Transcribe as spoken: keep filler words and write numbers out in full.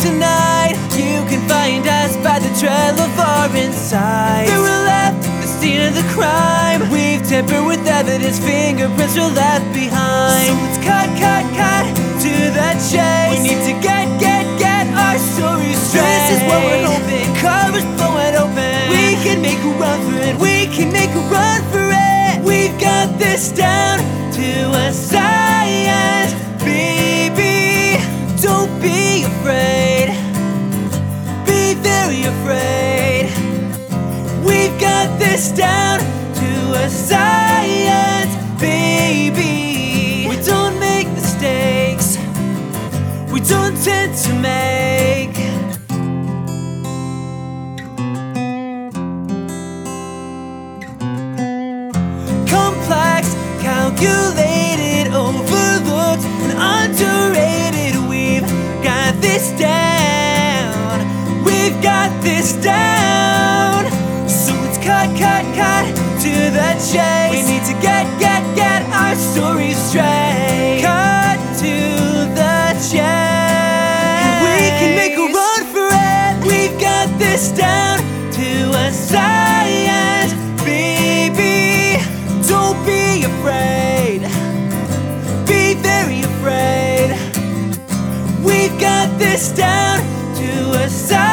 tonight. You can find us by the trail of our insides. They were left at the scene of the crime. We've tampered with evidence, fingerprints were left behind. So let's cut, cut, cut to the chase. We need to get, get, get our stories straight. This is what we're hoping, covers blowing open. We can make a run for it, we can make a run for it. We've got this down to a science, baby. Don't be afraid, be very afraid. We've got this down to a science, baby. We don't make mistakes, we don't tend to make. Complex, calculated, overlooked, and underrated. We've got this down, we've got this down. So let's cut, cut, cut to the chase. We need to get, get, get our stories straight. Cut to the chase, and we can make a run for it. We've got this down to a science, baby. Don't be afraid, be very afraid. We've got this down to a science.